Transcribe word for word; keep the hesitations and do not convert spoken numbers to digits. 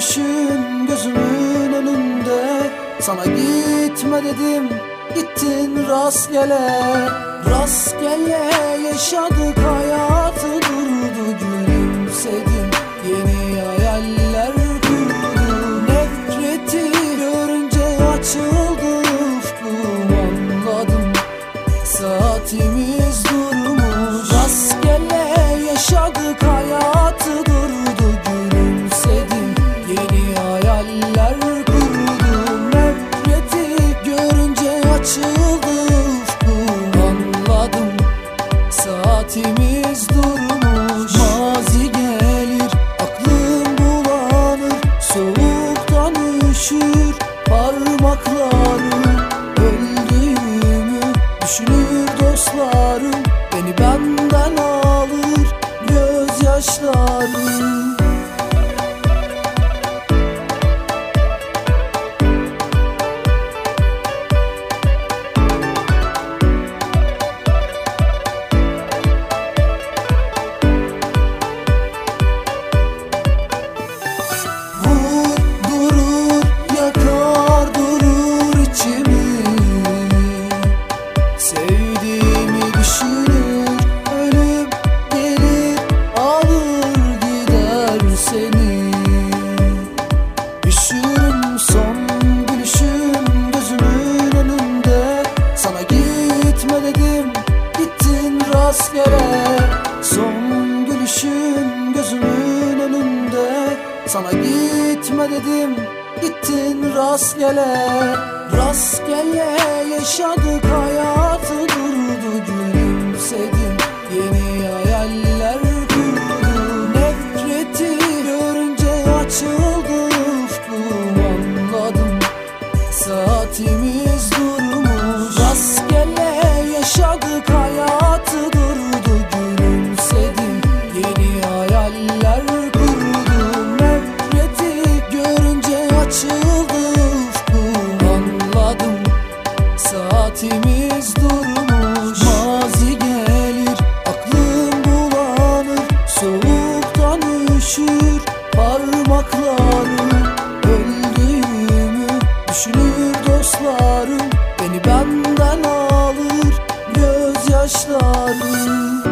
gülüşün gözümün önünde. Sana gitme dedim, gittin rastgele. Rastgele yaşadık hayatı, durdu gülümsedim, yeni hayaller kurdum. Nefreti görünce açıldı ufkum, anladım saatimiz durmuş. Rastgele yaşadık hayatı, durdu gülümsedim, yeni hayaller kurdum. Nefreti görünce açıldı ufkum, anladım saatimiz durmuş. Mazi gelir aklım bulanır, soğuktan üşür parmaklarım. Öldüğümü düşünür dostlarım, beni benden alır gözyaşlarım. Sevdiğimi düşünür, ölüm gelir alır gider seni. Üşürüm son gülüşün gözümün önünde. Sana gitme dedim, gittin rastgele. Son gülüşün gözümün önünde. Sana gitme dedim, gittin rastgele. Rastgele yaşadık hayatı, durdu gülümsedim, yeni hayaller kurdum. Nefreti görünce açıldı ufkum, anladım saatimiz durmuş. Rastgele yaşadık hayatı, durdu gülümsedim, yeni hayaller kurdum. Nefreti görünce açıldı ufkum, anladım saatimiz durmuş. Mazi gelir aklım bulanır, soğuktan üşür parmaklarım. Öldüğümü düşünür dostlarım, beni benden alır gözyaşlarım.